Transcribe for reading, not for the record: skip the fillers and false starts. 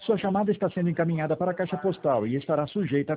Sua chamada está sendo encaminhada para a caixa postal e estará sujeita a